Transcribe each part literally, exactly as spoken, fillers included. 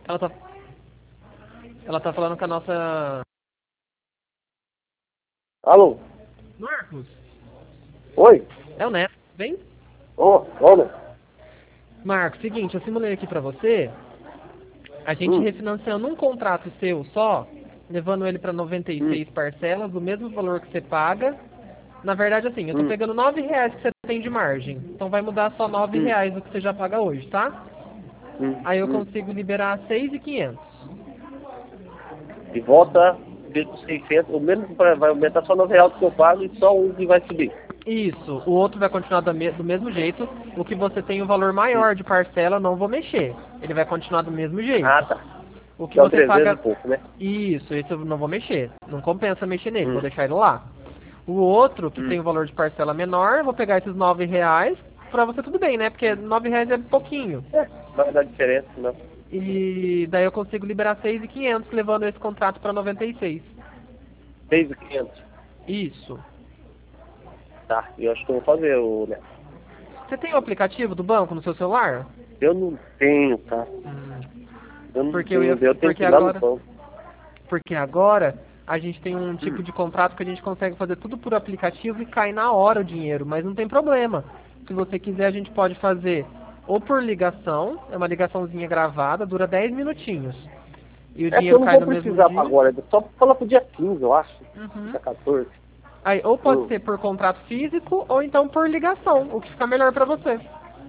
Ela tá, ela tá falando com a nossa... Alô? Marcos, Oi? é o Neto, vem? Ô, ô, Marcos, seguinte, eu simulei aqui pra você, a gente hum, refinanciando um contrato seu só, levando ele pra noventa e hum, seis parcelas, do mesmo valor que você paga. Na verdade, assim, eu tô hum, pegando nove reais que você tem de margem, então vai mudar só nove hum, reais do que você já paga hoje, tá? hum, Aí eu hum. consigo liberar seis mil e quinhentos. E volta dos seiscentos, o mesmo vai vai aumentar só nove reais que eu pago e só um que vai subir. Isso, o outro vai continuar do, me- do mesmo jeito, o que você tem o valor Hum. maior de parcela, eu não vou mexer. Ele vai continuar do mesmo jeito. Ah, tá. O que São você trezentos paga... e pouco, né? Isso, esse eu não vou mexer. Não compensa mexer nele, vou Hum, deixar ele lá. O outro, que hum. tem o valor de parcela menor, eu vou pegar esses nove reais, pra você tudo bem, né? Porque nove reais é pouquinho. É, vai dar diferença, não. E daí eu consigo liberar seis mil e quinhentos, levando esse contrato pra noventa e seis. seis mil e quinhentos. Isso. Tá, eu acho que eu vou fazer, o né? Você tem o aplicativo do banco no seu celular? Eu não tenho, tá? Hum, Eu não porque eu ia, tenho, eu tenho porque que ir lá no agora, banco. porque agora a gente tem um Hum. tipo de contrato que a gente consegue fazer tudo por aplicativo e cai na hora o dinheiro, mas não tem problema. Se você quiser, a gente pode fazer ou por ligação, é uma ligaçãozinha gravada, dura dez minutinhos. E o É que eu dinheiro não cai vou no mesmo precisar pra dia. agora, é só falar pro dia quinze, eu acho. Uhum. Dia quatorze. Aí, ou pode Hum. ser por contrato físico, ou então por ligação, o que fica melhor pra você.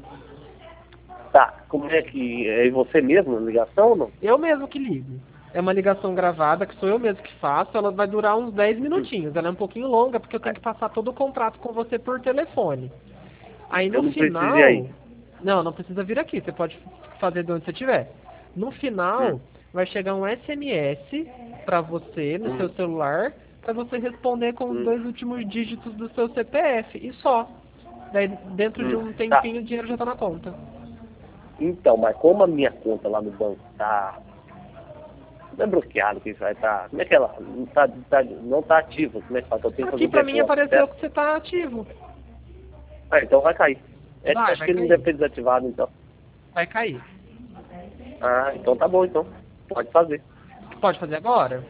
Tá, como é que. É você mesmo na ligação ou não? Eu mesmo que ligo. É uma ligação gravada, que sou eu mesmo que faço, ela vai durar uns dez Hum. minutinhos. Ela é um pouquinho longa, porque eu tenho que passar todo o contrato com você por telefone. Aí Eu no não preciso ir final... aí. Não, não precisa vir aqui, você pode fazer de onde você estiver. No Hum. final, vai chegar um S M S pra você, no seu Hum. celular, pra você responder com os Hum. dois últimos dígitos do seu C P F, e só. Daí, dentro de Hum. um Tá. tempinho, o dinheiro já tá na conta. Então, mas como a minha conta lá no banco tá. Não é bloqueado que isso vai estar. Como é que ela não tá, tá, não tá ativa? Como é que fala? Eu tenho que fazer Aqui o pra mim depósito, apareceu certo? que você tá ativo. Ah, então vai cair. É, Vai, acho vai que ele não cair. deve ter desativado, então. Vai cair. Ah, então tá bom, então. Pode fazer. Pode fazer agora?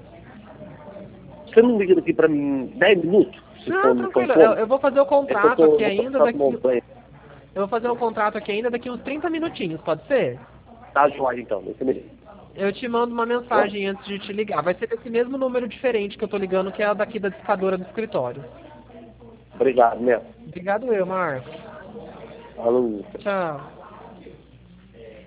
Você não liga daqui pra mim dez minutos? Se Não, for no tranquilo. Eu, telefone? eu vou fazer o É que eu contrato tô aqui no ainda Santo daqui... Montanha. Eu vou fazer o contrato aqui ainda daqui uns trinta minutinhos, pode ser? Tá joia, então. Deixa eu me ligar. Eu te mando uma Ó, mensagem antes de te ligar. Vai ser desse mesmo número diferente que eu tô ligando, que é a daqui da discadora do escritório. obrigado, né? Obrigado eu, Marcos. Falou. Tchau.